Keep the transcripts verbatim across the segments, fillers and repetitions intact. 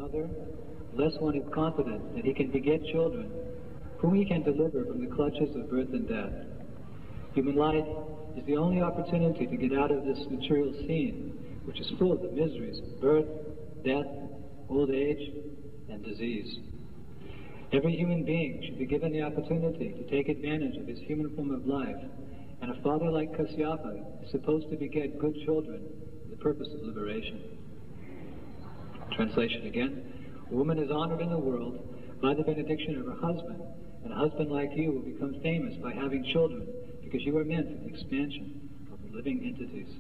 father, the less one is confident that he can beget children whom he can deliver from the clutches of birth and death. Human life is the only opportunity to get out of this material scene, which is full of the miseries of birth, death, old age, and disease. Every human being should be given the opportunity to take advantage of his human form of life, and a father like Kasyapa is supposed to beget good children for the purpose of liberation. Translation again. A woman is honored in the world by the benediction of her husband, and a husband like you will become famous by having children, because you are meant for the expansion of the living entities.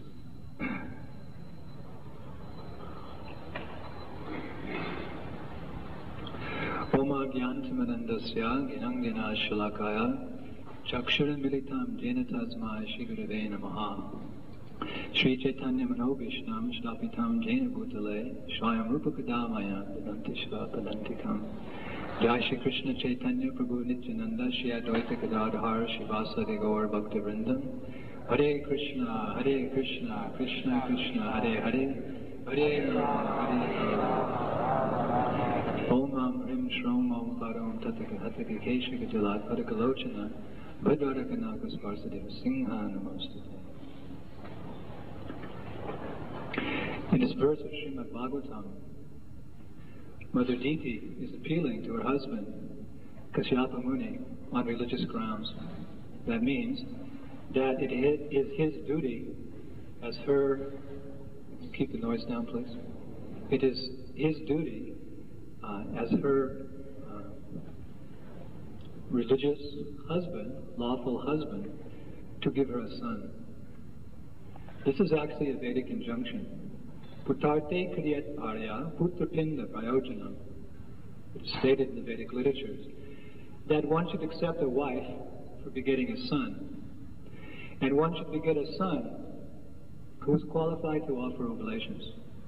Oma Gyantamanandasya Ginangina Shalakaya Chakshuran Militam Jena Tasmai Shigurave Namaha Sri Chaitanya Manobhishnam Shtapitam Jena Bhutale Swayam Rupakadamaya Vedantishva Padantikam Jai Shri Krishna Chaitanya Prabhu Nityananda Shri Advaita Gadadhar Shivasadi Gaur Bhakta Vrindam Hare Krishna Hare Krishna Krishna Krishna Hare Hare Hare Rama Hare Rama Om Am Rim Shrom Om Param Tataka Hataka Keshaka Jalat Padakalochana Bhadrarakanaka Sparsadeva Singha Namaste. In this verse of Srimad Bhagavatam, Mother Diti is appealing to her husband, Kasyapa Muni, on religious grounds. That means that it is his duty as her, keep the noise down please, it is his duty uh, as her uh, religious husband, lawful husband, to give her a son. This is actually a Vedic injunction. Puttarte kriyat arya putrapinda prayojanam. It is stated in the Vedic literatures that one should accept a wife for begetting a son, and one should beget a son who is qualified to offer oblations.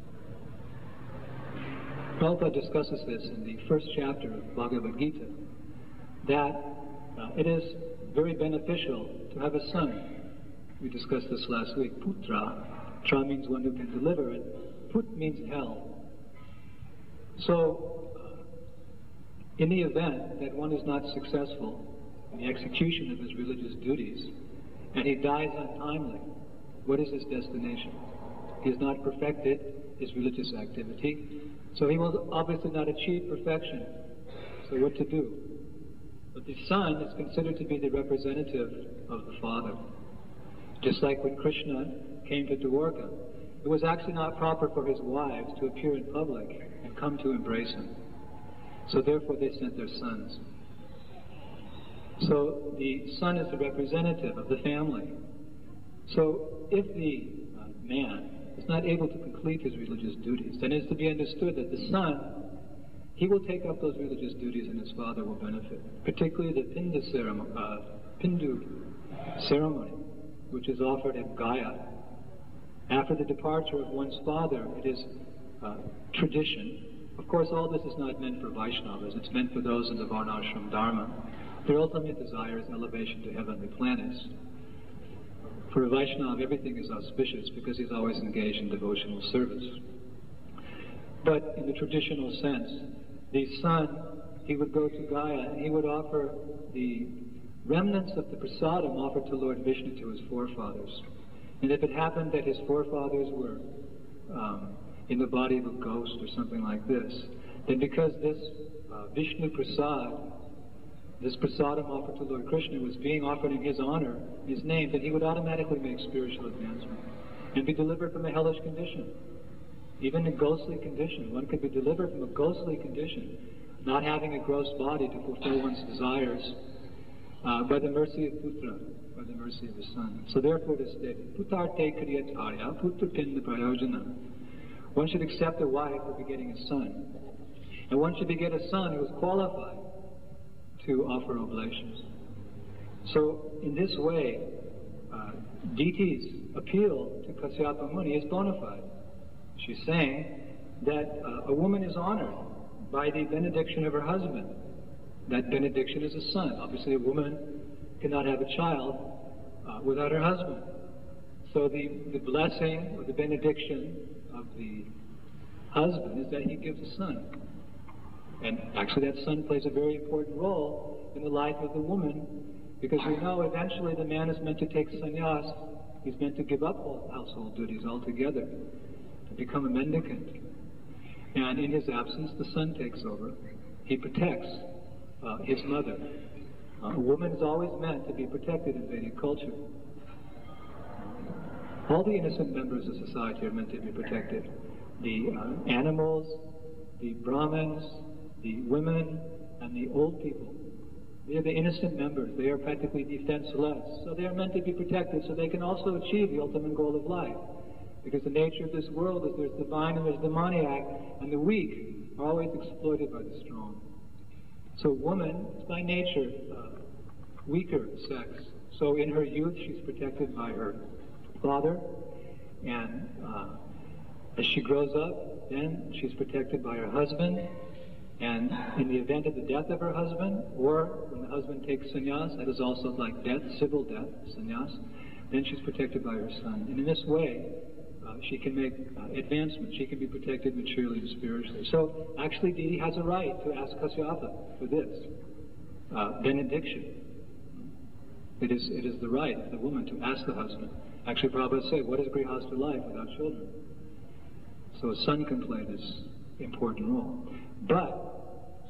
Prabhupada discusses this in the first chapter of Bhagavad Gita, that uh, it is very beneficial to have a son. We discussed this last week. Putra. Tra means one who can deliver it. Put means hell. So, uh, in the event that one is not successful in the execution of his religious duties, and he dies untimely, what is his destination? He has not perfected his religious activity, so he will obviously not achieve perfection. So what to do? But the son is considered to be the representative of the father. Just like when Krishna came to Dwarka, it was actually not proper for his wives to appear in public and come to embrace him. So therefore they sent their sons. So the son is the representative of the family. So if the uh, man is not able to complete his religious duties, then it is to be understood that the son, he will take up those religious duties and his father will benefit. Particularly the Pindu ceremony, uh, Pindu ceremony, which is offered at Gaya. After the departure of one's father, it is uh, tradition. Of course, all this is not meant for Vaishnavas. It's meant for those in the Varnashram Dharma. Their ultimate desire is elevation to heavenly planets. For a Vaishnava, everything is auspicious because he's always engaged in devotional service. But in the traditional sense, the son, he would go to Gaya and he would offer the remnants of the prasadam offered to Lord Vishnu to his forefathers. And if it happened that his forefathers were um, in the body of a ghost or something like this, then because this uh, Vishnu prasad, this prasadam offered to Lord Krishna was being offered in his honor, his name, then he would automatically make spiritual advancement and be delivered from a hellish condition. Even a ghostly condition. One could be delivered from a ghostly condition, not having a gross body to fulfill one's desires, Uh, by the mercy of Putra, by the mercy of the son. So therefore it is stated, Puttarte kriyat arya putrapinda prayojana. One should accept a wife for begetting a son. And one should beget a son who is qualified to offer oblations. So in this way, uh, Diti's appeal to Kasyapa Muni is bona fide. She's saying that uh, a woman is honored by the benediction of her husband. That benediction is a son. Obviously, a woman cannot have a child uh, without her husband. So the, the blessing or the benediction of the husband is that he gives a son. And actually that son plays a very important role in the life of the woman, because we know eventually the man is meant to take sannyas. He's meant to give up all household duties altogether, to become a mendicant. And in his absence, the son takes over. He protects uh, his mother. Uh, a woman is always meant to be protected in Vedic culture. All the innocent members of society are meant to be protected. The uh, animals, the Brahmins, the women, and the old people. They are the innocent members. They are practically defenseless. So they are meant to be protected so they can also achieve the ultimate goal of life. Because the nature of this world is there's divine and there's demoniac, and the weak are always exploited by the strong. So woman is by nature uh, weaker sex. So in her youth she's protected by her father, and uh, as she grows up, then she's protected by her husband, and in the event of the death of her husband, or when the husband takes sannyas, that is also like death, civil death, sannyas, then she's protected by her son. And in this way, uh, she can make uh, advancement. She can be protected materially and spiritually. So actually Didi has a right to ask Kasyapa for this uh, benediction. It is, it is the right of the woman to ask the husband. Actually, Prabhupada said, what is grihastha life without children? So a son can play this important role. But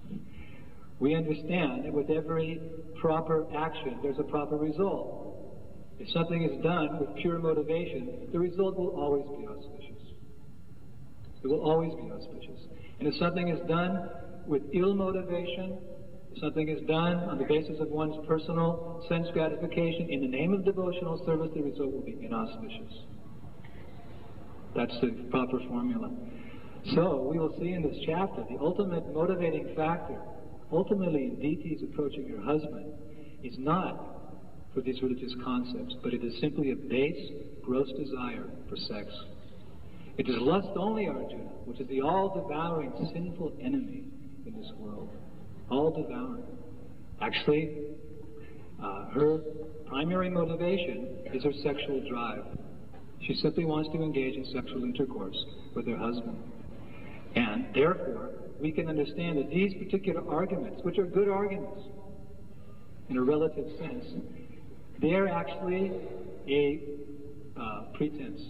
we understand that with every proper action, there's a proper result. If something is done with pure motivation, the result will always be auspicious. It will always be auspicious. And if something is done with ill motivation, if something is done on the basis of one's personal sense gratification in the name of devotional service, the result will be inauspicious. That's the proper formula. So we will see in this chapter the ultimate motivating factor, ultimately in deities approaching her husband, is not for these religious concepts, but it is simply a base, gross desire for sex. It is lust only, Arjuna, which is the all-devouring sinful enemy in this world. All-devouring. Actually, uh, her primary motivation is her sexual drive. She simply wants to engage in sexual intercourse with her husband. And therefore, we can understand that these particular arguments, which are good arguments in a relative sense, they're actually a uh, pretense.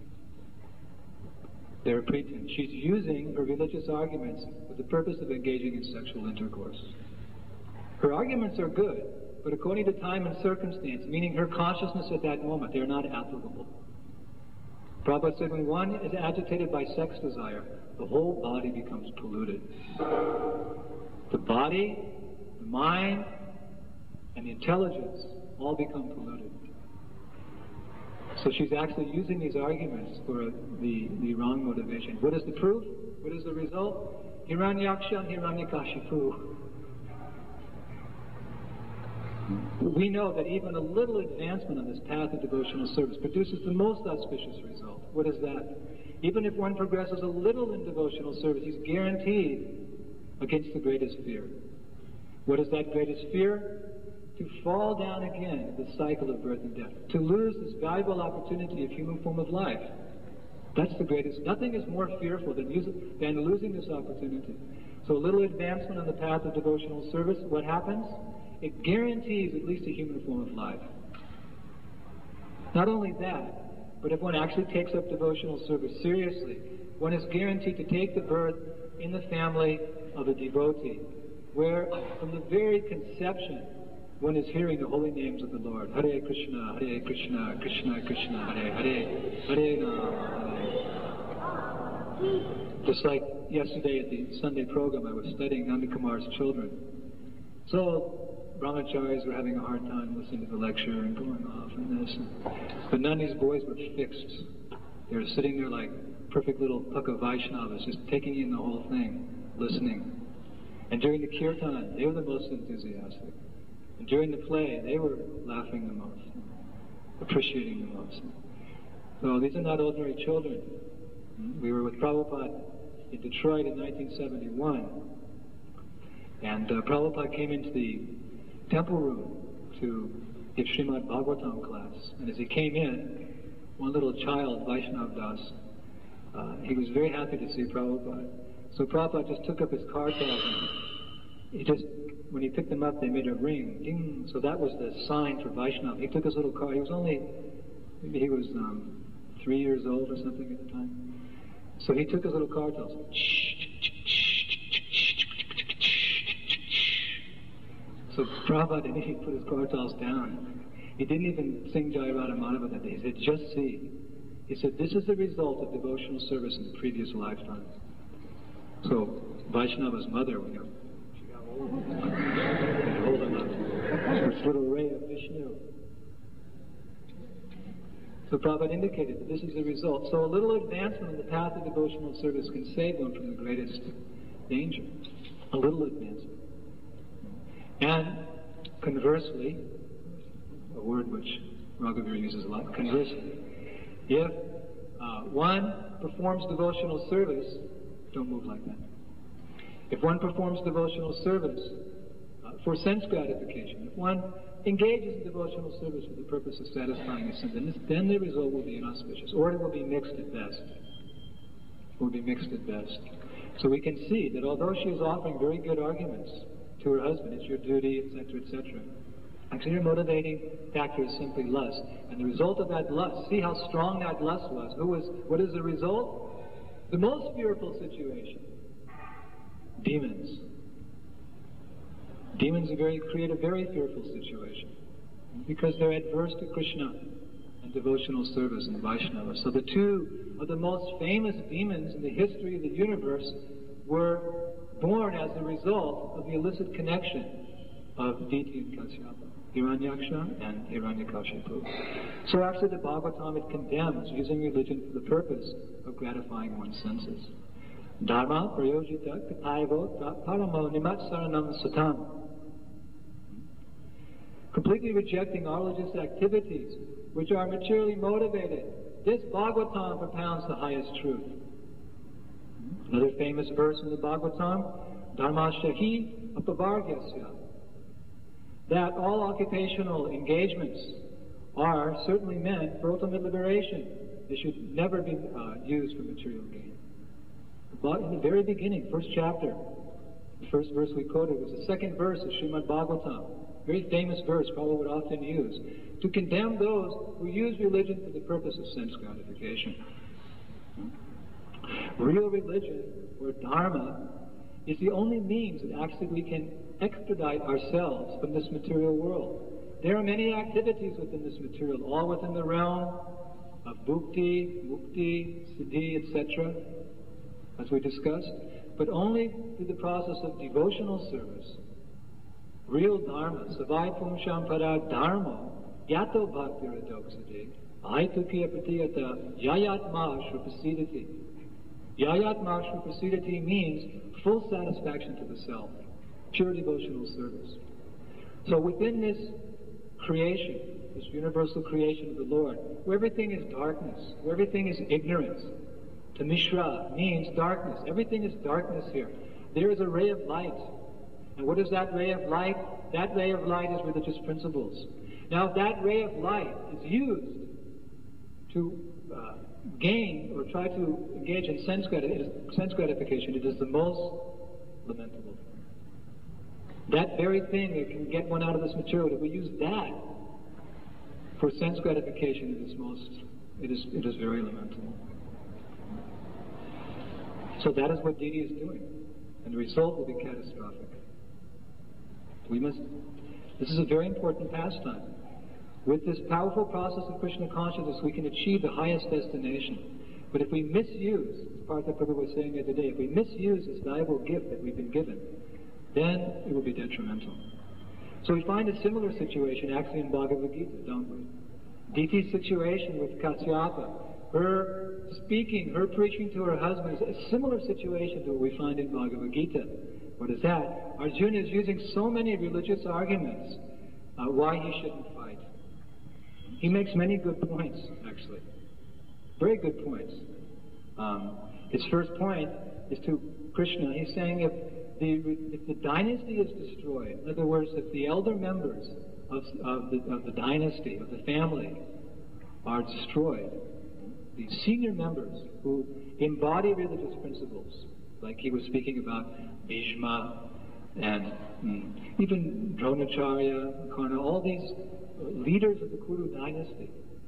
They're a pretense. She's using her religious arguments with the purpose of engaging in sexual intercourse. Her arguments are good, but according to time and circumstance, meaning her consciousness at that moment, they're not applicable. Prabhupada said when one is agitated by sex desire, the whole body becomes polluted. The body, the mind, and the intelligence all become polluted. So she's actually using these arguments for the, the wrong motivation. What is the proof? What is the result? Hiranyaksha and Hiranyakashipu. We know that even a little advancement on this path of devotional service produces the most auspicious result. What is that? Even if one progresses a little in devotional service, he's guaranteed against the greatest fear. What is that greatest fear? To fall down again in the cycle of birth and death. To lose this valuable opportunity of human form of life. That's the greatest. Nothing is more fearful than, use, than losing this opportunity. So a little advancement on the path of devotional service, what happens? It guarantees at least a human form of life. Not only that, but if one actually takes up devotional service seriously, one is guaranteed to take the birth in the family of a devotee, where from the very conception, one is hearing the holy names of the Lord. Hare Krishna, Hare Krishna, Krishna Krishna, Hare Hare, Hare Rama, Hare. Just like yesterday at the Sunday program, I was studying Nanda Kumar's children. So brahmacharis were having a hard time listening to the lecture and going off and this. But none of these boys were fixed. They were sitting there like perfect little Pukka Vaishnavas, just taking in the whole thing, listening. And during the kirtan, they were the most enthusiastic. And during the play, they were laughing the most, appreciating the most. So these are not ordinary children. We were with Prabhupada in Detroit in nineteen seventy-one. And uh, Prabhupada came into the temple room to give Srimad Bhagavatam class. And as he came in, one little child, Vaishnav Das, uh, he was very happy to see Prabhupada. So Prabhupada just took up his kartals and he just, when he picked them up, they made a ring, ding. So that was the sign for Vaishnava. He took his little car. He was only, maybe he was um, three years old or something at the time. So he took his little kartals. So Prabhupada didn't even put his kartals down. He didn't even sing Jai Radha Madhava that day. He said, just see. He said, this is the result of devotional service in the previous lifetime. So Vaishnava's mother, you know, she got hold of him. Hold him up. This little ray of Vishnu. So Prabhupada indicated that this is the result. So a little advancement in the path of devotional service can save one from the greatest danger. A little advancement. And conversely, a word which Raghavir uses a lot, conversely, if uh, one performs devotional service, don't move like that. If one performs devotional service uh, for sense gratification, if one engages in devotional service for the purpose of satisfying his sins, then, this, then the result will be inauspicious, or it will be mixed at best. It will be mixed at best. So we can see that although she is offering very good arguments to her husband, it's your duty, et cetera, et cetera, actually her motivating factor is simply lust. And the result of that lust, see how strong that lust was. Who was what is the result? The most fearful situation. Demons. Demons are very, create a very fearful situation because they're adverse to Krishna and devotional service and Vaishnava. So the two of the most famous demons in the history of the universe were born as a result of the illicit connection of Diti and Kasyapa, Hiranyaksha and Hiranyakashipu. So actually the Bhagavatam, it condemns using religion for the purpose of gratifying one's senses. Dharma prayojita kataivo paramo nimatsaranam satam. Completely rejecting all religious activities which are materially motivated. This Bhagavatam propounds the highest truth. Another famous verse in the Bhagavatam, Dharma shahi apavargyasya, that all occupational engagements are certainly meant for ultimate liberation. They should never be uh, used for material gain. But in the very beginning, first chapter, the first verse we quoted was the second verse of Srimad Bhagavatam. Very famous verse, Prabhupada would often use, to condemn those who use religion for the purpose of sense gratification. Real religion, or dharma, is the only means that actually we can extradite ourselves from this material world. There are many activities within this material, all within the realm of bhukti, mukti, siddhi, et cetera, as we discussed, but only through the process of devotional service. Real dharma, savai pumsham para dharma, yato bhaktiradoksadhi, aitukiya pratiyata, yayatma shrupasidati. Yayatma shrupasidati means full satisfaction to the self, pure devotional service. So within this creation, this universal creation of the Lord, where everything is darkness, where everything is ignorance, to Mishra means darkness. Everything is darkness here. There is a ray of light. And what is that ray of light? That ray of light is religious principles. Now, if that ray of light is used to uh, gain or try to engage in sense, grati- sense gratification, it is the most lamentable. That very thing that can get one out of this material, if we use that for sense gratification, it is most, it is, it is very lamentable. So that is what Didi is doing, and the result will be catastrophic. We must, this is a very important pastime. With this powerful process of Krishna consciousness, we can achieve the highest destination. But if we misuse, as Partha Prabhu was saying the other day, if we misuse this valuable gift that we've been given, then it will be detrimental. So we find a similar situation actually in Bhagavad Gita, don't we? Diti's situation with Kasyapa, her speaking, her preaching to her husband is a similar situation to what we find in Bhagavad Gita. What is that? Arjuna is using so many religious arguments uh, why he shouldn't fight. He makes many good points, actually. Very good points. Um, his first point is to Krishna. He's saying if the, if the dynasty is destroyed, in other words, if the elder members of, of, the, of the dynasty, of the family, are destroyed, the senior members who embody religious principles Like he was speaking about Bhishma and mm, even Dronacharya, Karna, all these leaders of the Kuru dynasty.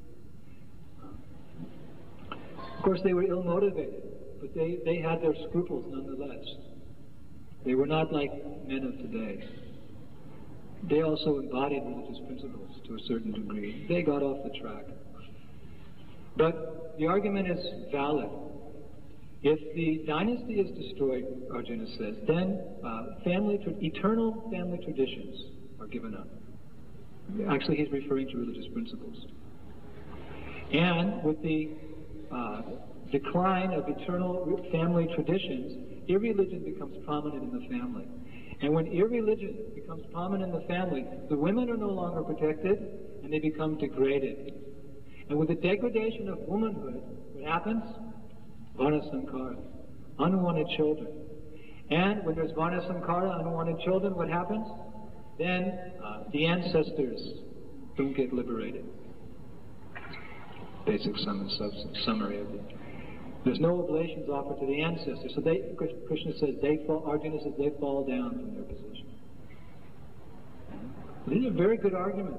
Of course, they were ill-motivated, but they, they had their scruples nonetheless. They were not like men of today. They also embodied religious principles to a certain degree. They got off the track. But the argument is valid. If the dynasty is destroyed, Arjuna says, then uh, family, tra- eternal family traditions are given up. Actually, he's referring to religious principles. And with the uh, decline of eternal family traditions, irreligion becomes prominent in the family. And when irreligion becomes prominent in the family, the women are no longer protected and they become degraded. And with the degradation of womanhood, what happens? Varna Sankara, unwanted children. And when there's Varna Sankara, unwanted children, what happens? Then uh, the ancestors don't get liberated. Basic sum and summary of it. There's no oblations offered to the ancestors. So they, Krishna says, they fall, Arjuna says, they fall down from their position. These are very good arguments.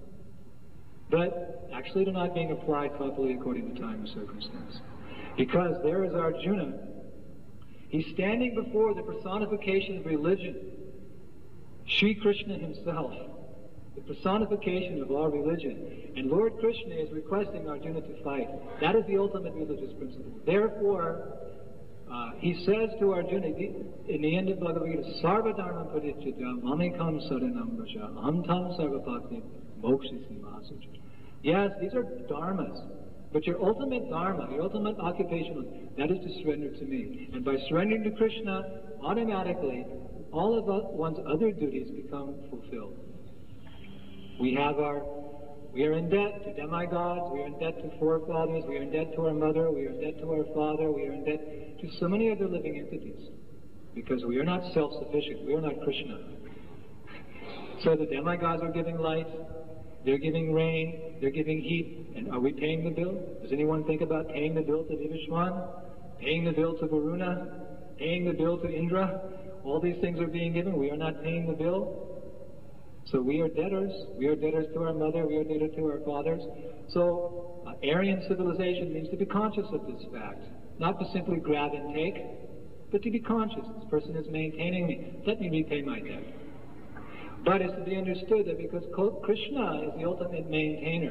But actually they're not being applied properly according to time and circumstance. Because there is Arjuna. He's standing before the personification of religion, Sri Krishna himself, the personification of our religion. And Lord Krishna is requesting Arjuna to fight. That is the ultimate religious principle. Therefore, uh, he says to Arjuna, in the end of Bhagavad Gita, Sarva Dharma Parityajya Mamekam Saranam Vraja Amtam Sarvapatni Mokshisi Masuja. Yes, these are dharmas. But your ultimate dharma, your ultimate occupation, that is to surrender to me. And by surrendering to Krishna, automatically, all of one's other duties become fulfilled. We have our, we are in debt to demigods, we are in debt to forefathers, we are in debt to our mother, we are in debt to our father, we are in debt to so many other living entities. Because we are not self-sufficient, we are not Krishna. So the demigods are giving light, they're giving rain, they're giving heat, and are we paying the bill? Does anyone think about paying the bill to Vivishwan? Paying the bill to Varuna? Paying the bill to Indra? All these things are being given, we are not paying the bill. So we are debtors. We are debtors to our mother. We are debtors to our fathers. So uh, Aryan civilization means to be conscious of this fact. Not to simply grab and take, but to be conscious. This person is maintaining me. Let me repay my debt. But it's to be understood that because Krishna is the ultimate maintainer,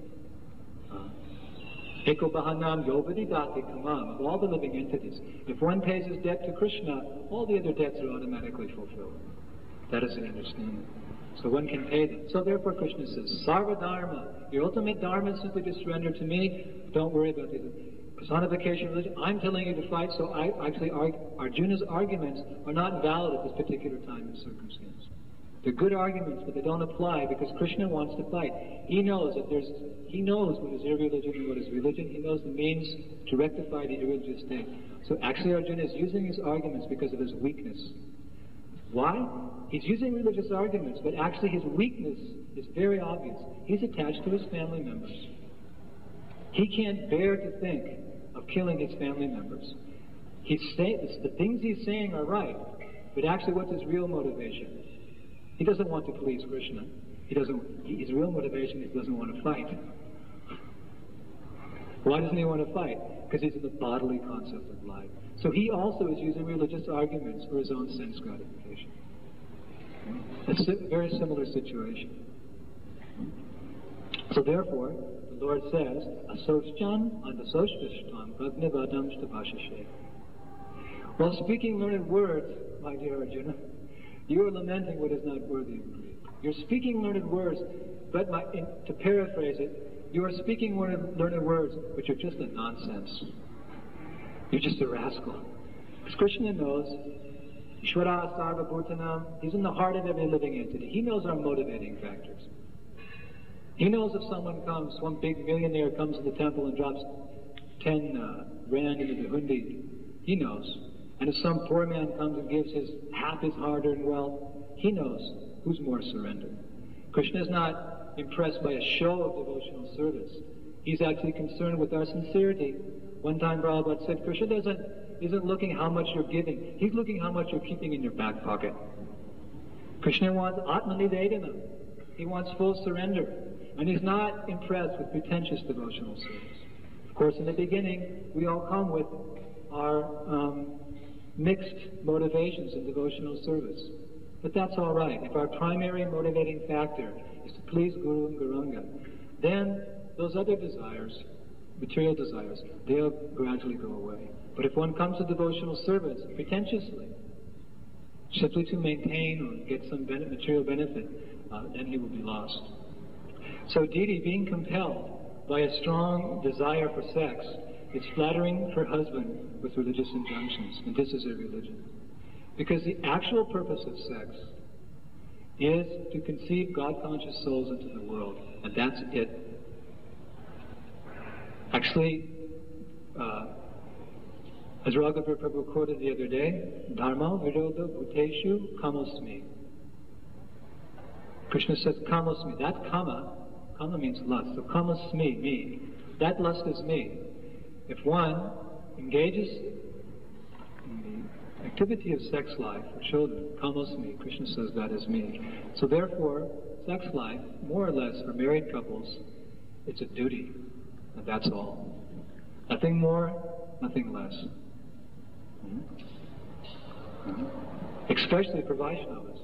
Eko Bahanam Yovadi Dati Kamam, of all the living entities, if one pays his debt to Krishna, all the other debts are automatically fulfilled. That is the understanding. So one can pay them. So therefore Krishna says, Sarva Dharma, your ultimate dharma is simply to surrender to me. Don't worry about the personification of religion. I'm telling you to fight, so I actually, Arjuna's arguments are not valid at this particular time and circumstance. They're good arguments, but they don't apply because Krishna wants to fight. He knows that there's, he knows what is irreligion and what is religion. He knows the means to rectify the irreligious state. So actually Arjuna is using his arguments because of his weakness. Why? He's using religious arguments, but actually his weakness is very obvious. He's attached to his family members. He can't bear to think of killing his family members. He's say, the things he's saying are right, but actually what's his real motivation? He doesn't want to please Krishna. He doesn't, his real motivation is he doesn't want to fight. Why doesn't he want to fight? Because he's in the bodily concept of life. So he also is using religious arguments for his own sense gratification. It's a very similar situation. So therefore, the Lord says, Asoschan and Asoshvishtam Pragnavadam Stabhashashe. While speaking learned words, my dear Arjuna, you are lamenting what is not worthy of grief. You're speaking learned words, but my, in, to paraphrase it, you are speaking learned, learned words which are just a nonsense. You're just a rascal. Because Krishna knows, Ishvara Sarva Bhutanam, he's in the heart of every living entity. He knows our motivating factors. He knows if someone comes, one big millionaire comes to the temple and drops ten uh, rand into the hundi, he knows. And if some poor man comes and gives his half his hard-earned wealth, he knows who's more surrendered. Krishna is not impressed by a show of devotional service. He's actually concerned with our sincerity. One time Prabhupada said, Krishna doesn't, isn't looking how much you're giving. He's looking how much you're keeping in your back pocket. Krishna wants Atma-nivedana. He wants full surrender. And he's not impressed with pretentious devotional service. Of course, in the beginning, we all come with our um, mixed motivations in devotional service. But that's all right. If our primary motivating factor is to please Guru and Gauranga, then those other desires, material desires, they'll gradually go away. But if one comes to devotional service pretentiously, simply to maintain or get some ben- material benefit, uh, then he will be lost. So Didi, being compelled by a strong desire for sex, is flattering her husband with religious injunctions, and this is her religion. Because the actual purpose of sex is to conceive God-conscious souls into the world, and that's it. Actually, uh, as Raghavir Prabhu quoted the other day, Dharma viroda bhuteshu kamosmi. Krishna says kamosmi. That kama, kama means lust. So kamosmi, me. That lust is me. If one engages in the activity of sex life for children, kamosmi, Krishna says that is me. So therefore, sex life, more or less for married couples, it's a duty. And that's all. Nothing more, nothing less. Mm-hmm. Mm-hmm. Especially for Vaishnavas.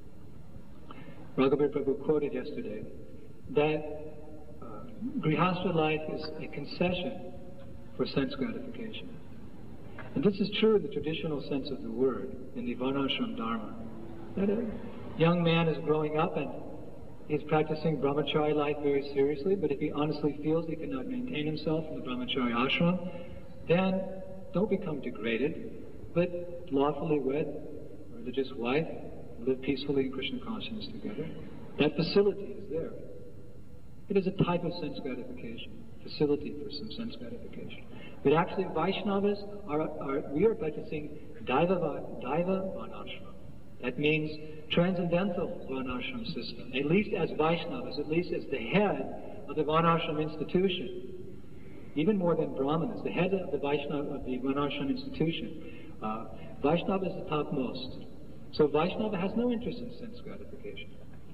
Raghavir Prabhu quoted yesterday that uh, Grihastha life is a concession for sense gratification. And this is true in the traditional sense of the word, in the Varnashram Dharma. That a young man is growing up and he's practicing brahmachari life very seriously, but if he honestly feels he cannot maintain himself in the brahmachari ashram, then don't become degraded, but lawfully wed a religious wife, live peacefully in Krishna consciousness together. That facility is there. It is a type of sense gratification, facility for some sense gratification. But actually, Vaishnavas are, are we are practicing Daiva, Daiva Varnashram. That means transcendental Varnashram system, at least as Vaishnavas, at least as the head of the Varnashram institution. Even more than Brahmanas, the head of the Vaishnava of the Varnashram institution. Uh, Vaishnava is the topmost. So Vaishnava has no interest in sense gratification.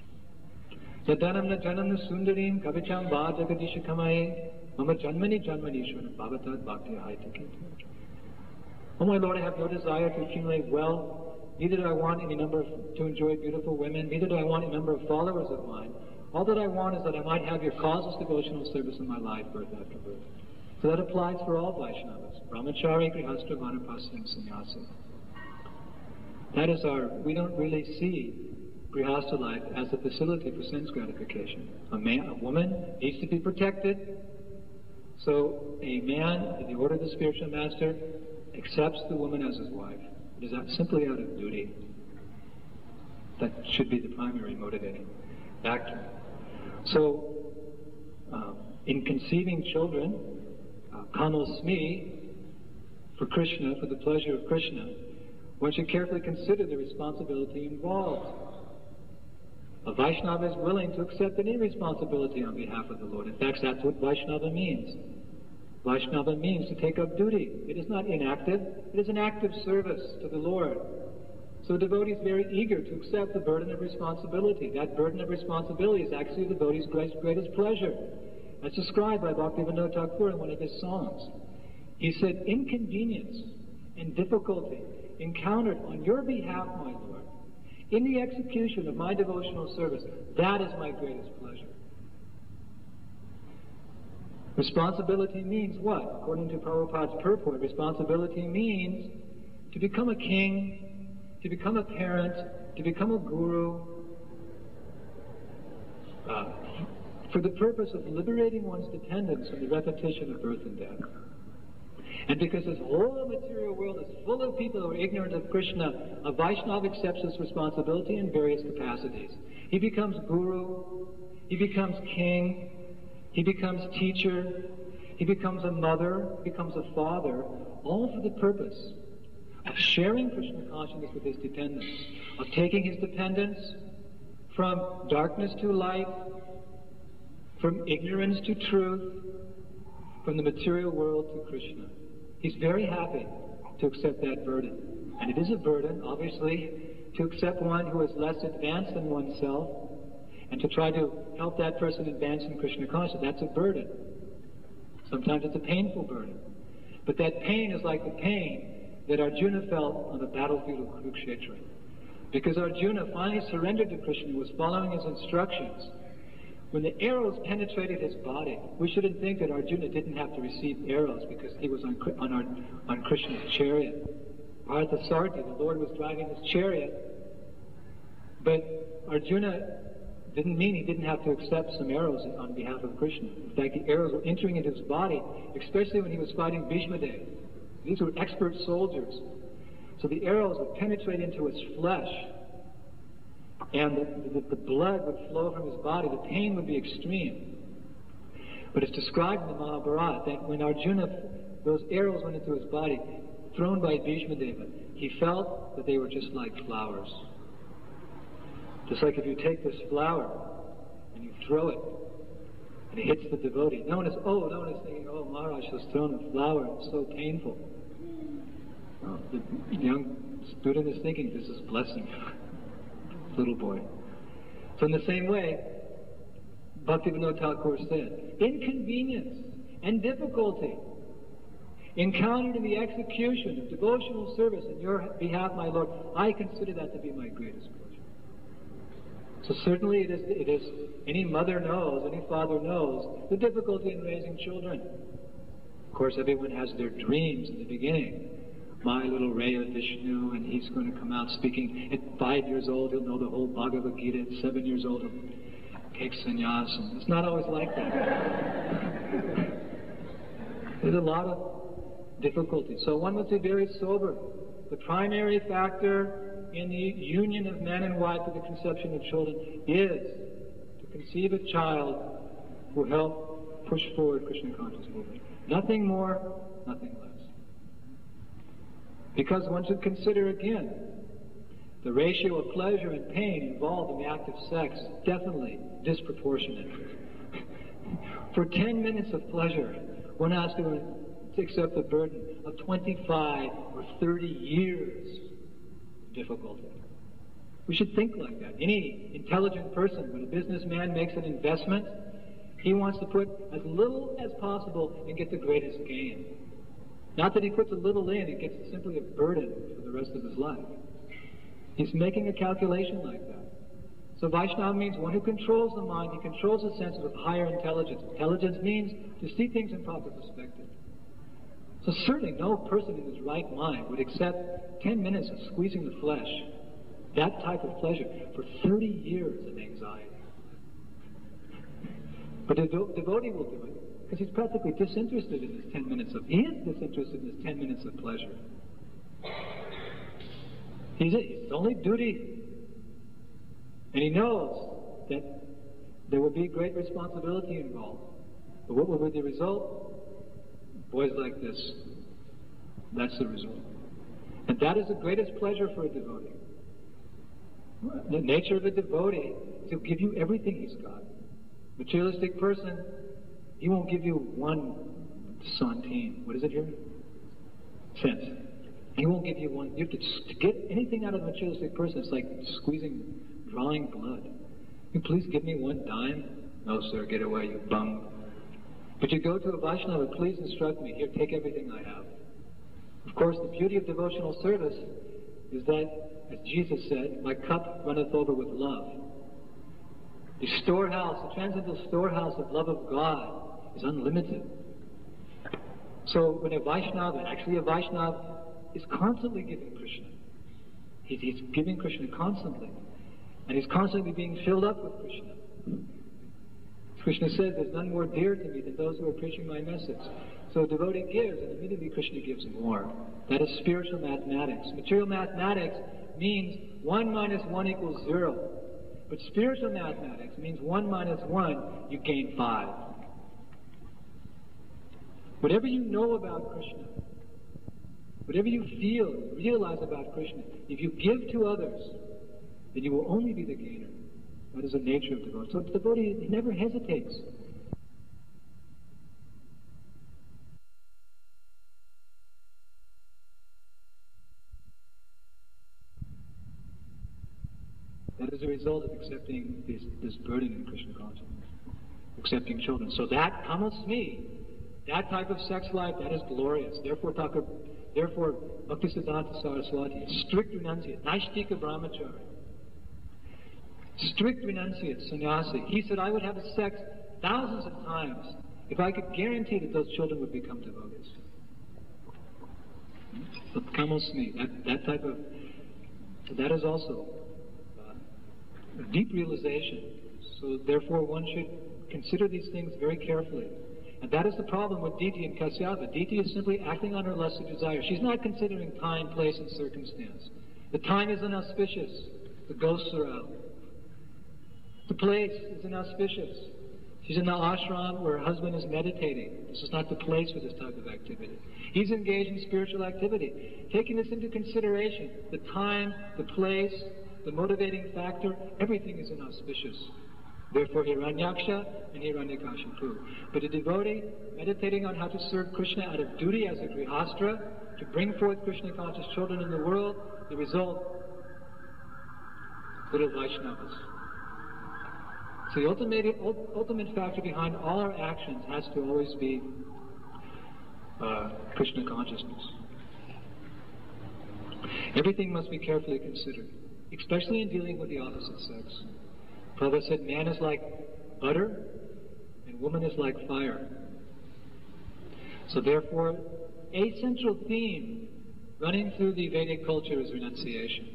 Yadanam na janam na sundarim kavicham va jagadisha kamaye mama janmani janmanishwara bhavatat bhakti haitake. Oh my Lord, I have no desire to accumulate wealth, neither do I want any number of, to enjoy beautiful women, neither do I want a number of followers of mine. All that I want is that I might have your causeless devotional service in my life, birth after birth. So that applies for all Vaishnavas, Brahmachari, Grihastha, Vanapasi, and Sannyasi. That is our, we don't really see Grihastha life as a facility for sense gratification. A man, a woman needs to be protected. So a man, in the order of the spiritual master, accepts the woman as his wife. It is that simply out of duty. That should be the primary motivating factor. So, um, in conceiving children, uh, kamosmi, for Krishna, for the pleasure of Krishna, one should carefully consider the responsibility involved. A Vaishnava is willing to accept any responsibility on behalf of the Lord. In fact, that's what Vaishnava means. Vaishnava means to take up duty. It is not inactive. It is an active service to the Lord. So the devotee is very eager to accept the burden of responsibility. That burden of responsibility is actually the devotee's greatest pleasure. As described by Bhaktivinoda Thakur in one of his songs. He said, inconvenience and difficulty encountered on your behalf, my Lord, in the execution of my devotional service, that is my greatest pleasure. Responsibility means what? According to Prabhupada's purport, responsibility means to become a king, to become a parent, to become a guru, uh, for the purpose of liberating one's dependence from the repetition of birth and death. And because this whole material world is full of people who are ignorant of Krishna, a Vaishnava accepts this responsibility in various capacities. He becomes guru, he becomes king, he becomes teacher, he becomes a mother, becomes a father, all for the purpose of sharing Krishna consciousness with his dependents, of taking his dependents from darkness to light, from ignorance to truth, from the material world to Krishna. He's very happy to accept that burden. And it is a burden, obviously, to accept one who is less advanced than oneself and to try to help that person advance in Krishna consciousness. That's a burden. Sometimes it's a painful burden. But that pain is like the pain that Arjuna felt on the battlefield of Kurukshetra. Because Arjuna finally surrendered to Krishna, was following his instructions. When the arrows penetrated his body, we shouldn't think that Arjuna didn't have to receive arrows because he was on, on, our, on Krishna's chariot. Parthasarthi, the Lord was driving his chariot, but Arjuna didn't mean he didn't have to accept some arrows on behalf of Krishna. In fact, the arrows were entering into his body, especially when he was fighting Bhishma Dev. These were expert soldiers. So the arrows would penetrate into his flesh, and the, the, the blood would flow from his body. The pain would be extreme. But it's described in the Mahabharata that when Arjuna, those arrows went into his body, thrown by Bhishma Deva, he felt that they were just like flowers. Just like if you take this flower and you throw it, and it hits the devotee. No one is, oh, no one is thinking, oh, Maharaj has thrown a flower, it's so painful. No, the young student is thinking, this is blessing. Little boy. So in the same way, Bhaktivinoda Thakur said, inconvenience and difficulty encountered in the execution of devotional service in your behalf, my Lord, I consider that to be my greatest pleasure. So certainly it is, it is, any mother knows, any father knows, the difficulty in raising children. Of course, everyone has their dreams in the beginning. My little Raya Vishnu, and he's going to come out speaking. At five years old, he'll know the whole Bhagavad Gita. At seven years old, he'll take sannyas. And it's not always like that. There's a lot of difficulty. So one must be very sober. The primary factor in the union of man and wife with the conception of children is to conceive a child who will help push forward Krishna conscious movement. Nothing more, nothing less. Because one should consider again, the ratio of pleasure and pain involved in the act of sex is definitely disproportionate. For ten minutes of pleasure, one has to accept the burden of twenty-five or thirty years of difficulty. We should think like that. Any intelligent person, when a businessman makes an investment, he wants to put as little as possible and get the greatest gain. Not that he puts a little in and gets simply a burden for the rest of his life. He's making a calculation like that. So Vaishnava means one who controls the mind, he controls the senses with higher intelligence. Intelligence means to see things in proper perspective. So certainly no person in his right mind would accept ten minutes of squeezing the flesh, that type of pleasure, for thirty years of anxiety. But the devo- devotee will do it. Because he's practically disinterested in this ten minutes of, he is disinterested in this ten minutes of pleasure. He's, it's only duty. And he knows that there will be great responsibility involved. But what will be the result? Boys like this. That's the result. And that is the greatest pleasure for a devotee. The nature of a devotee is to give you everything he's got. Materialistic person, he won't give you one centime. What is it here? Cents. He won't give you one. You have to, to get anything out of a materialistic person, it's like squeezing, drawing blood. You please give me one dime? No, sir, get away, you bum. But you go to a Vaishnava, please instruct me. Here, take everything I have. Of course, the beauty of devotional service is that, as Jesus said, my cup runneth over with love. The storehouse, the transcendental storehouse of love of God is unlimited. So when a Vaishnava, actually a Vaishnava, is constantly giving Krishna, he's, he's giving Krishna constantly, and he's constantly being filled up with Krishna. Krishna says, there's none more dear to me than those who are preaching my message. So a devotee gives, and immediately Krishna gives more. That is spiritual mathematics. Material mathematics means one minus one equals zero. But spiritual mathematics means one minus one, you gain five. Whatever you know about Krishna, whatever you feel, realize about Krishna, if you give to others, then you will only be the gainer. That is the nature of devotee. So the devotee never hesitates. as a result of accepting this, this burden in Krishna consciousness, accepting children. So that kamasmi, that type of sex life, that is glorious. Therefore, Thakur, therefore Bhaktisiddhanta Saraswati, strict renunciate, Naishtika Brahmachari, strict renunciate, sannyasi. He said, I would have sex thousands of times if I could guarantee that those children would become devotees. But kamasmi, that, that type of, that is also uh, a deep realization. So therefore one should consider these things very carefully. And that is the problem with Diti and Kasyapa. Diti is simply acting on her lesser desire. She's not considering time, place, and circumstance. The time is inauspicious. The ghosts are out. The place is inauspicious. She's in the ashram where her husband is meditating. This is not the place for this type of activity. He's engaged in spiritual activity. Taking this into consideration, the time, the place, the motivating factor, everything is inauspicious. Therefore, Hiranyaksha and Hiranyakashipu. But a devotee meditating on how to serve Krishna out of duty as a grihastra, to bring forth Krishna conscious children in the world, the result, little Vaishnavas. So the ultimate, ultimate factor behind all our actions has to always be uh, Krishna consciousness. Everything must be carefully considered, especially in dealing with the opposite sex. Prabhupada said man is like butter and woman is like fire. So therefore, a central theme running through the Vedic culture is renunciation.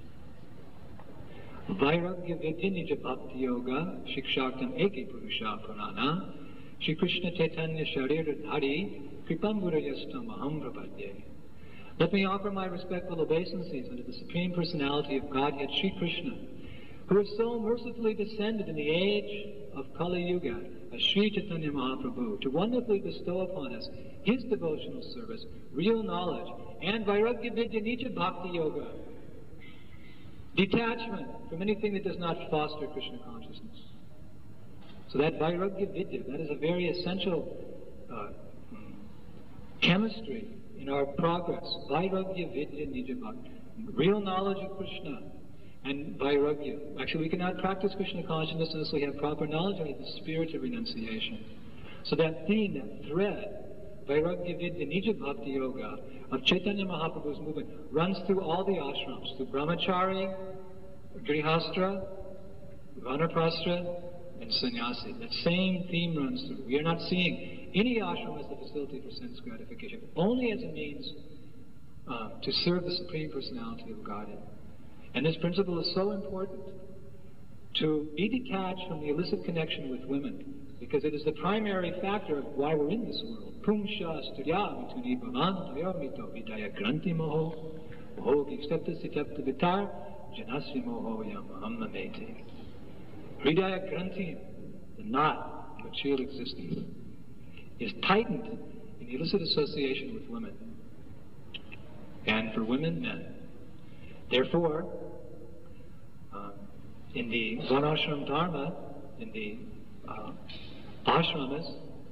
Vairagya vidya nija bhakti yoga shikshaktam eke purusha pranana Shri Krishna Chaitanya Sharira Dhari Kripam Gurayastam Aham Prabhadye. Let me offer my respectful obeisances unto the Supreme Personality of Godhead, Shri Krishna, who has so mercifully descended in the age of Kali Yuga as Sri Chaitanya Mahaprabhu to wonderfully bestow upon us his devotional service, real knowledge, and Vairagya Vidya Nija Bhakti Yoga, detachment from anything that does not foster Krishna consciousness. So that Vairagya Vidya, that is a very essential uh, chemistry in our progress. Vairagya Vidya Nija Bhakti, real knowledge of Krishna. And Vairagya. Actually, we cannot practice Krishna consciousness unless we have proper knowledge of the spirit of renunciation. So that theme, that thread, Vairagya Vidya Nija Bhakti Yoga, of Chaitanya Mahaprabhu's movement, runs through all the ashrams, through Brahmachari, Grihastra, Vanaprasthra, and Sannyasi. That same theme runs through. We are not seeing any ashram as the facility for sense gratification, only as a means uh, to serve the Supreme Personality of Godhead. And this principle is so important, to be detached from the illicit connection with women, because it is the primary factor of why we're in this world. Pumsha studya mituni bhavan tayamito vidaya granti moho mohogi stepta sitapta vitar janasvi moho yamaham mamete. Hridaya granti, the knot of material existence, is tightened in illicit association with women. And for women, men. Therefore, um, in the Varnashram Dharma, in the uh, ashramas,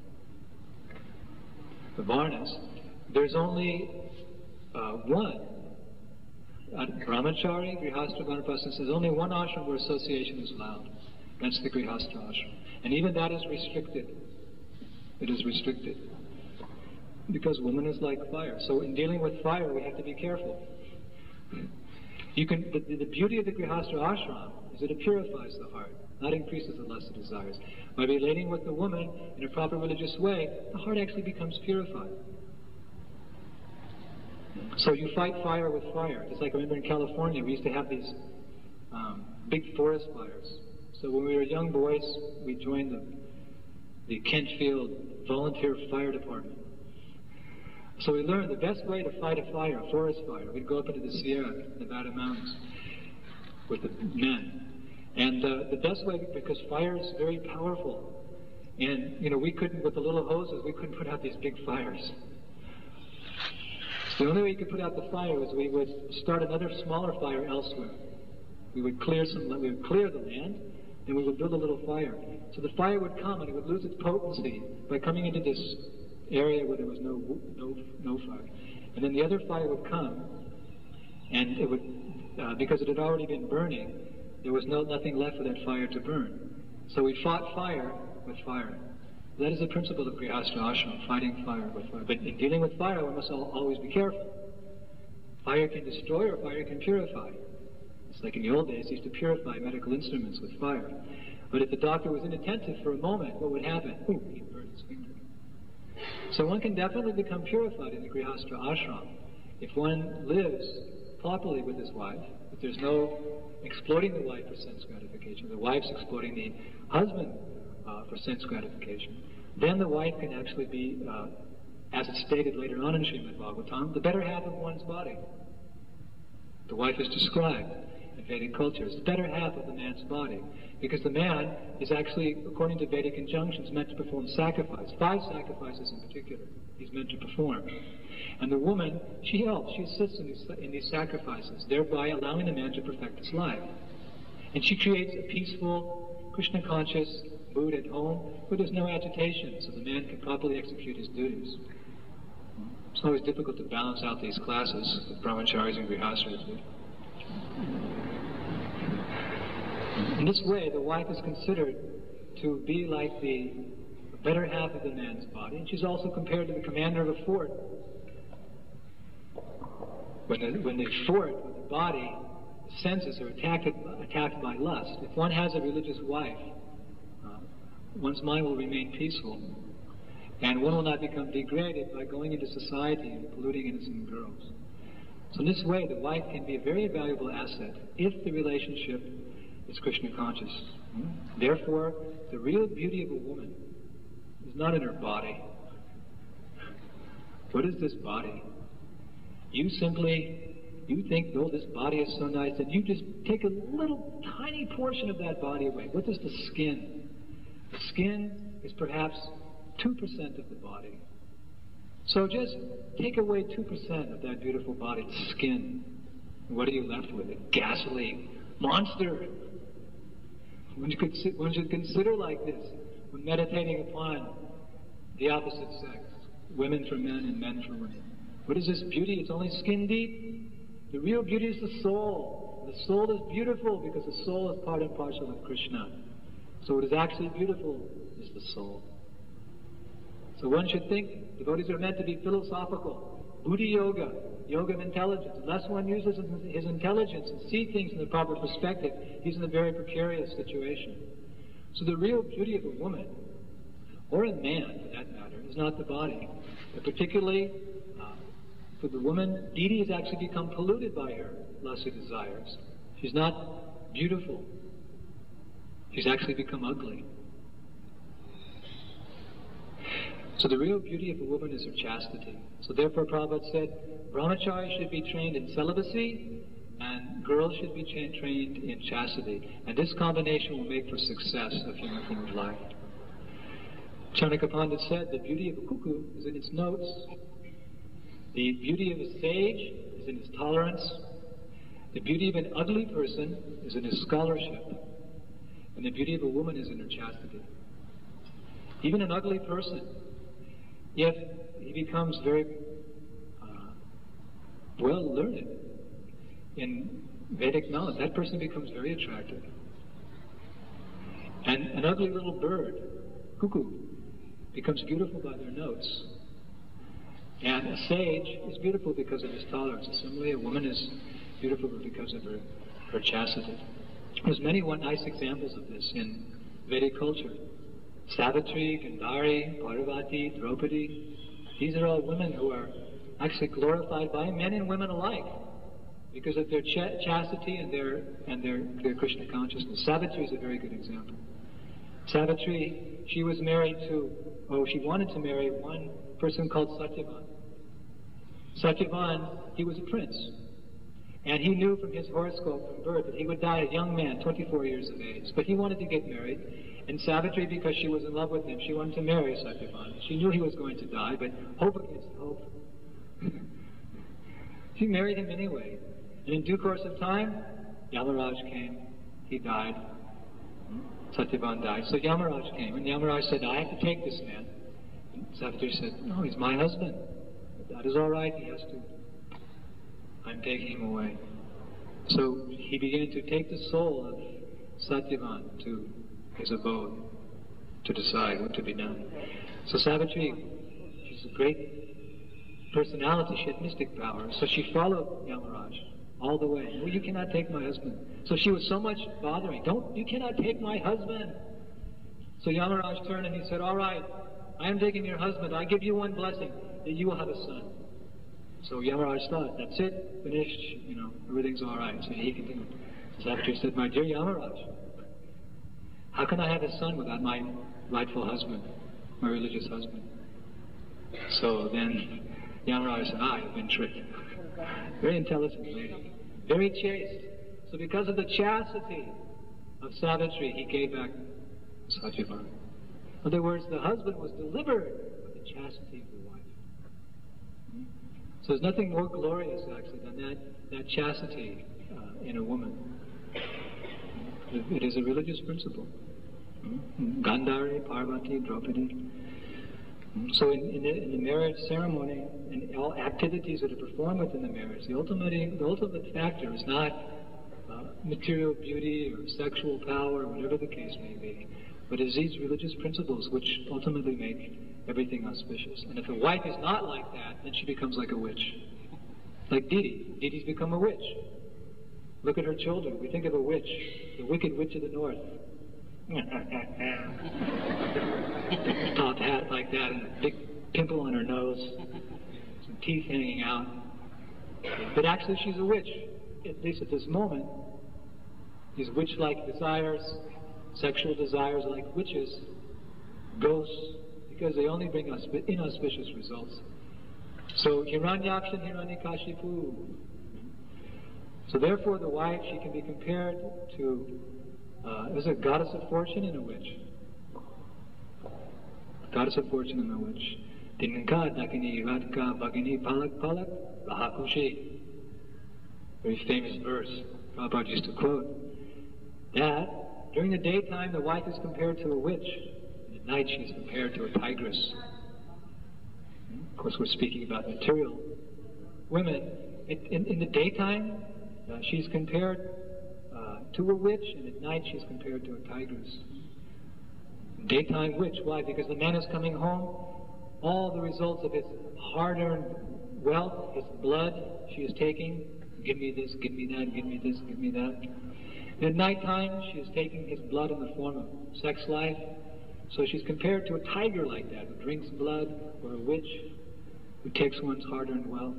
the Varnas, there's only uh, one. Uh, Brahmachari, Grihastra, Vanaprastha, there's only one ashram where association is allowed. That's the Grihastra ashram. And even that is restricted. It is restricted. Because woman is like fire. So in dealing with fire, we have to be careful. You can, the, the beauty of the Grihastra ashram is that it purifies the heart, not increases the lesser desires. By relating with the woman in a proper religious way, the heart actually becomes purified. So you fight fire with fire. Just like I remember in California, we used to have these um, big forest fires. So when we were young boys, we joined the, the Kentfield Volunteer Fire Department. So we learned the best way to fight a fire, a forest fire. We'd go up into the Sierra Nevada mountains with the men. And uh, the best way, because fire is very powerful. And, you know, we couldn't, with the little hoses, we couldn't put out these big fires. So the only way you could put out the fire was we would start another smaller fire elsewhere. We would clear some, we would clear the land, and we would build a little fire. So the fire would come and it would lose its potency by coming into this area where there was no no no fire, and then the other fire would come, and it would uh, because it had already been burning, there was no nothing left for that fire to burn. So we fought fire with fire. That is the principle of Grihastha Ashram, fighting fire with fire. But in dealing with fire, one must always be careful. Fire can destroy or fire can purify. It's like in the old days, they used to purify medical instruments with fire. But if the doctor was inattentive for a moment, what would happen? Ooh, he'd burn his finger. So one can definitely become purified in the Grihastha Ashram if one lives properly with his wife, if there's no exploiting the wife for sense gratification, the wife's exploiting the husband uh, for sense gratification, then the wife can actually be, uh, as it's stated later on in Srimad Bhagavatam, the better half of one's body. The wife is described in Vedic culture as the better half of the man's body, because the man is actually, according to Vedic injunctions, meant to perform sacrifice, five sacrifices in particular he's meant to perform. And the woman, she helps, she assists in these, in these sacrifices, thereby allowing the man to perfect his life. And she creates a peaceful, Krishna-conscious mood at home where there's no agitation, so the man can properly execute his duties. It's always difficult to balance out these classes with brahmacharis and grihastras. In this way, the wife is considered to be like the better half of the man's body, and she's also compared to the commander of a fort. When the, when the fort, when the body, the senses are attacked, attacked by lust, if one has a religious wife, uh, one's mind will remain peaceful, and one will not become degraded by going into society and polluting innocent girls. So in this way, the wife can be a very valuable asset if the relationship is Krishna conscious. Therefore, the real beauty of a woman is not in her body. What is this body? You simply, you think, oh, this body is so nice, and you just take a little tiny portion of that body away. What is the skin? The skin is perhaps two percent of the body. So just take away two percent of that beautiful body, the skin. What are you left with? A ghastly monster. One should, one should consider like this when meditating upon the opposite sex, women for men and men for women. What is this beauty? It's only skin deep. The real beauty is the soul. The soul is beautiful because the soul is part and parcel of Krishna. So what is actually beautiful is the soul. So one should think devotees are meant to be philosophical, buddhi yoga, yoga of intelligence. Unless one uses his intelligence and sees things in the proper perspective, he's in a very precarious situation. So the real beauty of a woman, or a man for that matter, is not the body. But particularly uh, for the woman, deity has actually become polluted by her lusty desires. She's not beautiful. She's actually become ugly. So the real beauty of a woman is her chastity. So therefore Prabhupada said, brahmacharis should be trained in celibacy, and girls should be tra- trained in chastity. And this combination will make for success of human form of life. Chanaka Pandit said, the beauty of a cuckoo is in its notes. The beauty of a sage is in his tolerance. The beauty of an ugly person is in his scholarship. And the beauty of a woman is in her chastity. Even an ugly person, if he becomes very uh, well learned in Vedic knowledge, that person becomes very attractive. And an ugly little bird, cuckoo, becomes beautiful by their notes. And a sage is beautiful because of his tolerance. Similarly, a woman is beautiful because of her, her chastity. There's many one nice examples of this in Vedic culture. Savitri, Gandhari, Parvati, Draupadi. These are all women who are actually glorified by men and women alike because of their ch- chastity and their and their, their Krishna consciousness. Savitri is a very good example. Savitri, she was married to, oh, she wanted to marry one person called Satyavan. Satyavan, he was a prince. And he knew from his horoscope from birth that he would die a young man, twenty-four years of age. But he wanted to get married. And Savitri, because she was in love with him, she wanted to marry Satyavan. She knew he was going to die, but hope against hope. She married him anyway. And in due course of time, Yamaraj came. He died. Satyavan died. So Yamaraj came, and Yamaraj said, I have to take this man. And Savitri said, no, he's my husband. That is all right, he has to. I'm taking him away. So he began to take the soul of Satyavan to his abode to decide what to be done. So Savitri, she's a great personality, she had mystic power, so she followed Yamaraj all the way. Well, you cannot take my husband. So she was so much bothering. Don't, you cannot take my husband. So Yamaraj turned and he said, all right, I am taking your husband. I give you one blessing, that you will have a son. So Yamaraj thought, that's it, finished, you know, everything's all right. So he continued. Savitri said, my dear Yamaraj, how can I have a son without my rightful husband, my religious husband? So then Yamaraj said, I have been tricked. Very intelligent lady, very chaste. So because of the chastity of Savitri, he gave back Satyavan. In other words, the husband was delivered with the chastity of the wife. So there's nothing more glorious, actually, than that, that chastity uh, in a woman. It is a religious principle. Gandhari, Parvati, Draupadi. So in, in, the, in the marriage ceremony and all activities that are performed within the marriage, the ultimate, the ultimate factor is not uh, material beauty or sexual power, or whatever the case may be, but it is these religious principles which ultimately make everything auspicious. And if a wife is not like that, then she becomes like a witch. Like Didi. Didi's become a witch. Look at her children. We think of a witch, the wicked witch of the north. Top hat like that and a big pimple on her nose, some teeth hanging out. But actually she's a witch, at least at this moment. These witch-like desires, sexual desires like witches, ghosts, because they only bring us inauspicious results. So Hiranyaksha and Hiranyakashipu. So therefore the wife, she can be compared to Uh, it was a goddess of fortune and a witch. Goddess of fortune and a witch. Tinka Dakini Radka Bhagini Palak Palak Rahakushi. Very famous verse Prabhupada used to quote. That during the daytime the wife is compared to a witch. And at night she is compared to a tigress. Of course we're speaking about material women. It, in, in the daytime uh, she's compared Uh, to a witch, and at night she's compared to a tigress. Daytime witch, why? Because the man is coming home, all the results of his hard-earned wealth, his blood, she is taking, give me this, give me that, give me this, give me that. And at nighttime, she is taking his blood in the form of sex life, so she's compared to a tiger like that, who drinks blood, or a witch, who takes one's hard-earned wealth.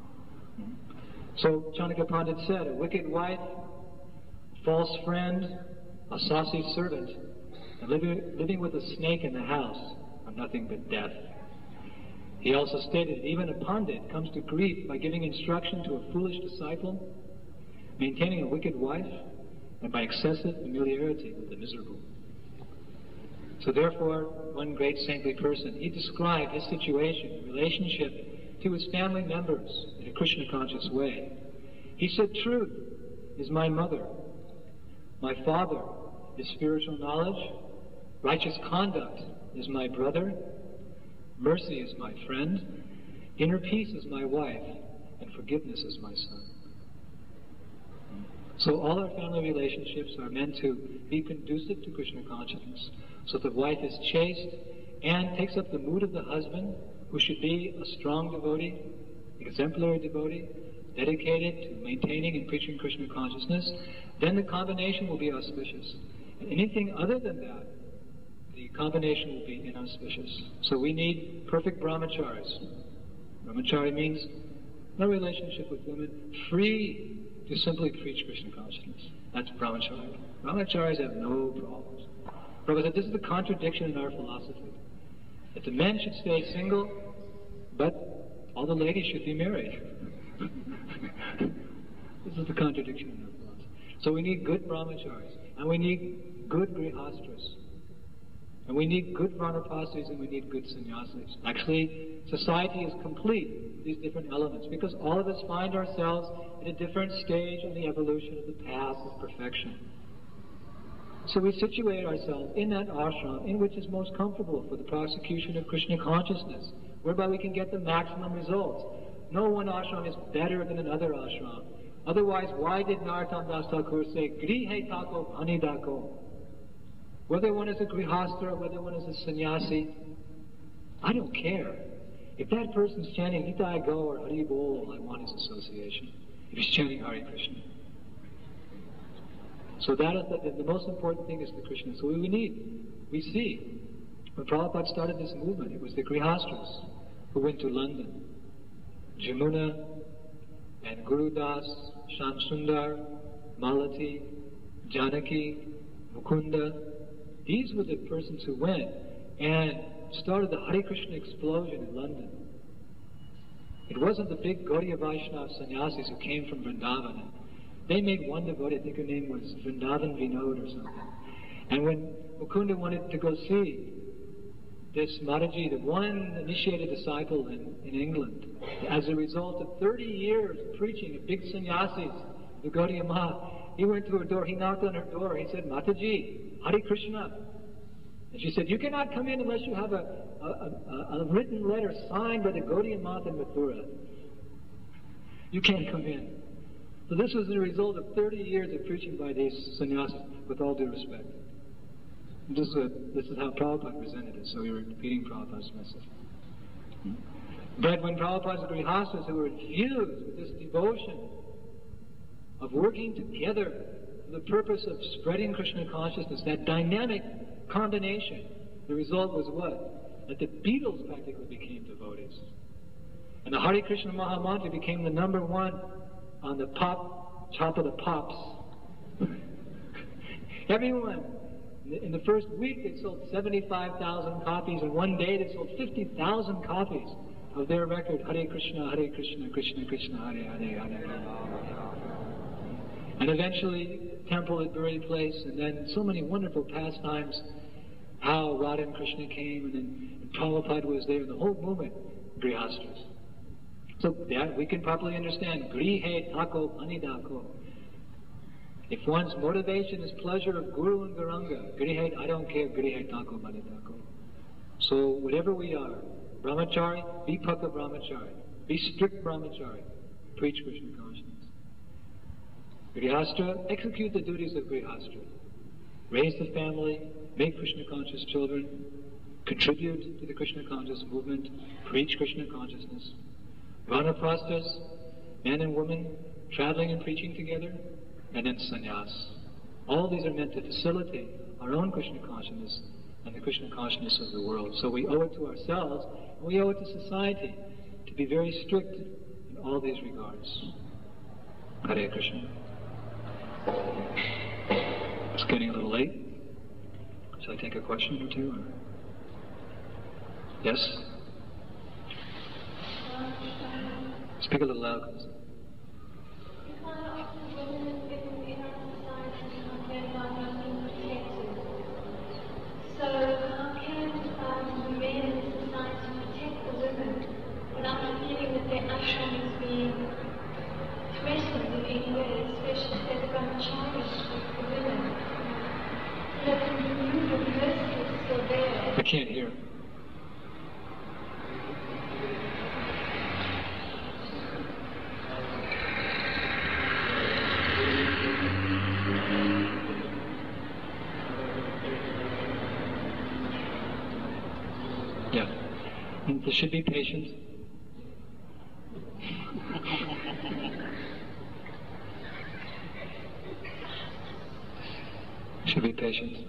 So Chanakya Pandit said, a wicked wife, false friend, a saucy servant, and living, living with a snake in the house are nothing but death. He also stated that even a pandit comes to grief by giving instruction to a foolish disciple, maintaining a wicked wife, and by excessive familiarity with the miserable. So therefore, one great saintly person, he described his situation, relationship to his family members in a Krishna-conscious way. He said, truth is my mother. My father is spiritual knowledge. Righteous conduct is my brother. Mercy is my friend. Inner peace is my wife. And forgiveness is my son. So all our family relationships are meant to be conducive to Krishna consciousness. So the wife is chaste and takes up the mood of the husband, who should be a strong devotee, exemplary devotee, dedicated to maintaining and preaching Krishna consciousness, then the combination will be auspicious. And anything other than that, the combination will be inauspicious. So we need perfect brahmacharis. Brahmachari means no relationship with women, free to simply preach Krishna consciousness. That's brahmachari. Brahmacharis have no problems. Prabhupada said this is the contradiction in our philosophy. That the men should stay single, but all the ladies should be married. This is the contradiction in our philosophy. So we need good brahmacharis, and we need good grihastras, and we need good vanaprasthis, and we need good sannyasis. Actually, society is complete with these different elements, because all of us find ourselves at a different stage in the evolution of the path of perfection. So we situate ourselves in that ashram in which is most comfortable for the prosecution of Krishna consciousness, whereby we can get the maximum results. No one ashram is better than another ashram. Otherwise, why did Narottam Das Thakur say, Grihe Tako Bhani Dako? Whether one is a grihastha or whether one is a sannyasi, I don't care. If that person's chanting Nitai Go or Hari Bol, I want his association. If he's chanting Hare Krishna. So that is the, the most important thing is the Krishna. So we need, we see, when Prabhupada started this movement, it was the grihasthas who went to London. Jamuna and Guru Das, Shyam Sundar, Malati, Janaki, Mukunda. These were the persons who went and started the Hare Krishna explosion in London. It wasn't the big Gaudiya Vaishnava sannyasis who came from Vrindavan. They made one devotee, I think her name was Vrindavan Vinod or something. And when Mukunda wanted to go see this Mataji, the one initiated disciple in, in England, as a result of thirty years of preaching of big sannyasis, the Gaudiya Math, he went to her door, he knocked on her door, he said, Mataji, Hare Krishna. And she said, you cannot come in unless you have a, a, a, a written letter signed by the Gaudiya Math in Mathura. You can't come in. So this was the result of thirty years of preaching by these sannyasis, with all due respect. This is, a, this is how Prabhupada presented it, so we were repeating Prabhupada's message. But when Prabhupada's grihasthas who were infused with this devotion of working together for the purpose of spreading Krishna consciousness, that dynamic combination, the result was what? That the Beatles practically became devotees. And the Hare Krishna Maha Mantra became the number one on the pop, top of the pops. Everyone, in the first week they sold seventy-five thousand copies, and one day they sold fifty thousand copies of their record, Hare Krishna, Hare Krishna, Krishna Krishna, Hare Hare, Hare Hare. And eventually, temple at Bury Place, and then so many wonderful pastimes, how Radha and Krishna came, and then and Prabhupada was there, and the whole movement, grihasthas. So that we can properly understand, Grihe Tako Bhani Dako. If one's motivation is pleasure of Guru and Gauranga, Grihe, I don't care, Grihe Tako Bhani Dako. So whatever we are, Brahmachari, be Paka Brahmachari, be strict Brahmachari, preach Krishna consciousness. Grihastha, execute the duties of Grihastha. Raise the family, make Krishna conscious children, contribute to the Krishna conscious movement, preach Krishna consciousness. Vanaprasthas, men and women, traveling and preaching together, and then sannyas. All these are meant to facilitate our own Krishna consciousness and the Krishna consciousness of the world. So we owe it to ourselves, and we owe it to society to be very strict in all these regards. Hare Krishna. It's getting a little late. Shall I take a question or two? Or? Yes? Speak a little loud. So how can um, men in society protect the women without feeling that their ashram is being threatened in any way, especially if they've got a child with the women? So that the view of mercy is still there. I can't hear. Yeah. And there should be patience. Should be patient.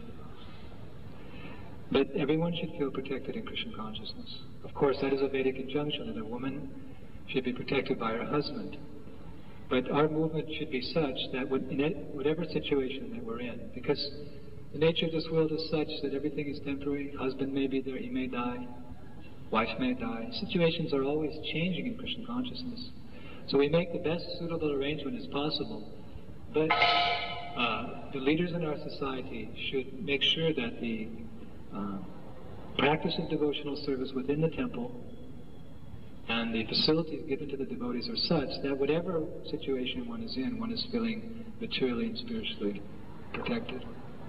But everyone should feel protected in Krishna consciousness. Of course, that is a Vedic injunction that a woman should be protected by her husband. But our movement should be such that in whatever situation that we're in, because the nature of this world is such that everything is temporary. Husband may be there, he may die. Wife may die. Situations are always changing in Krishna consciousness. So we make the best suitable arrangement as possible. But uh, the leaders in our society should make sure that the uh, practice of devotional service within the temple and the facilities given to the devotees are such that whatever situation one is in, one is feeling materially and spiritually protected.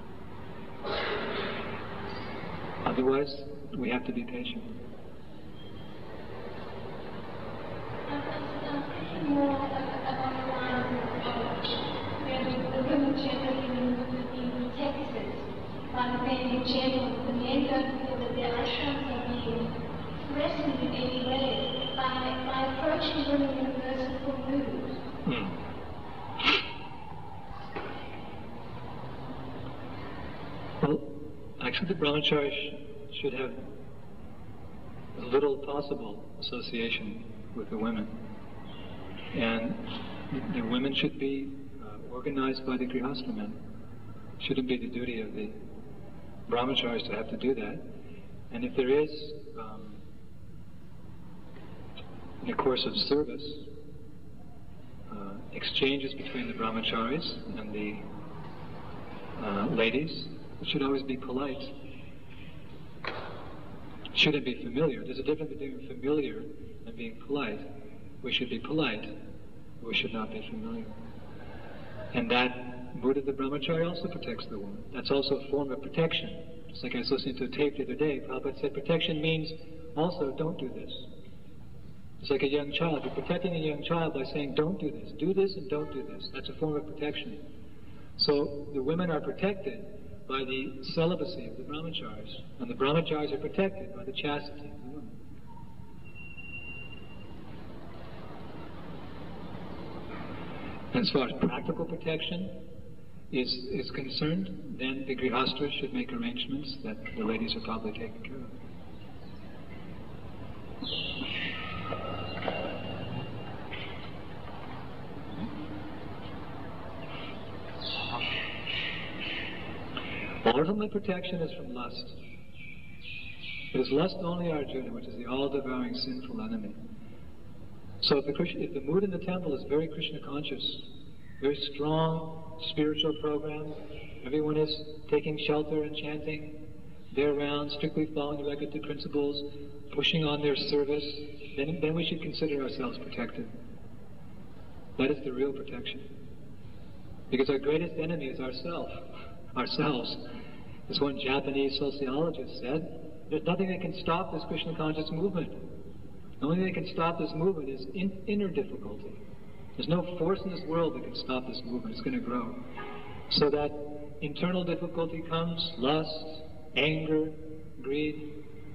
Otherwise, we have to be patient. I'm thinking more along the lines she really in a merciful mood? Hmm. Well, actually the brahmachari sh- should have little possible association with the women. And the, the women should be uh, organized by the grihastha men. It shouldn't be the duty of the brahmacharis to have to do that. And if there is, um, in the course of service, uh, exchanges between the brahmacharis and the uh, ladies, it should always be polite. It shouldn't be familiar. There's a difference between familiar and being polite. We should be polite. We should not be familiar. And that mood of the brahmachari also protects the woman. That's also a form of protection. Just like I was listening to a tape the other day, Prabhupada said protection means also don't do this. It's like a young child. You're protecting a young child by saying don't do this. Do this and don't do this. That's a form of protection. So the women are protected by the celibacy of the brahmacharis, and the brahmacharis are protected by the chastity of the women. And as far as practical protection is, is concerned, then the grihastras should make arrangements that the ladies are probably taken care of. Ultimate protection is from lust. It is lust only, Arjuna, which is the all-devouring sinful enemy. So if the, Krishna, if the mood in the temple is very Krishna conscious, very strong spiritual program, everyone is taking shelter and chanting their rounds, strictly following the Regulative principles, pushing on their service, then, then we should consider ourselves protected. That is the real protection. Because our greatest enemy is ourself, ourselves. As one Japanese sociologist said, there's nothing that can stop this Krishna conscious movement. The only thing that can stop this movement is in, inner difficulty. There's no force in this world that can stop this movement. It's going to grow. So that internal difficulty comes, lust, anger, greed.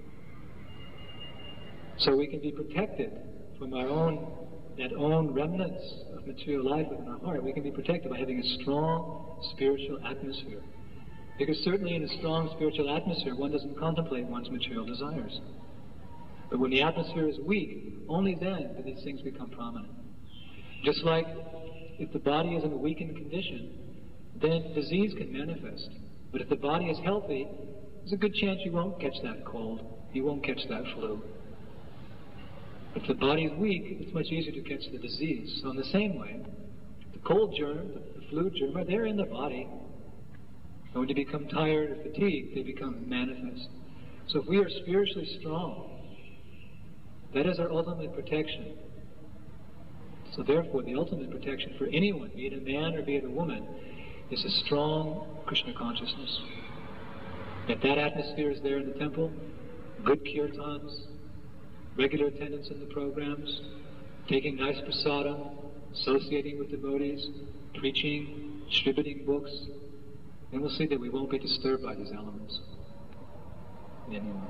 So we can be protected from our own, that own remnants of material life within our heart. We can be protected by having a strong spiritual atmosphere. Because certainly in a strong spiritual atmosphere, one doesn't contemplate one's material desires. But when the atmosphere is weak, only then do these things become prominent. Just like if the body is in a weakened condition, then disease can manifest. But if the body is healthy, there's a good chance you won't catch that cold. You won't catch that flu. If the body is weak, it's much easier to catch the disease. So in the same way, the cold germ, the flu germ, are there in the body. And when you become tired or fatigued, they become manifest. So if we are spiritually strong, that is our ultimate protection. So therefore, the ultimate protection for anyone, be it a man or be it a woman, is a strong Krishna consciousness. If that atmosphere is there in the temple, good kirtans, regular attendance in the programs, taking nice prasadam, associating with devotees, preaching, distributing books, then we'll see that we won't be disturbed by these elements anymore.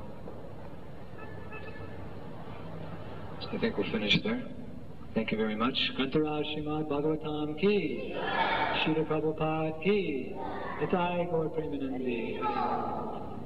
So I think we'll finish there. Thank you very much. Kantaraj Srimad Bhagavatam ki, Srila Prabhupada ki, Nitai Gaur Premanandi.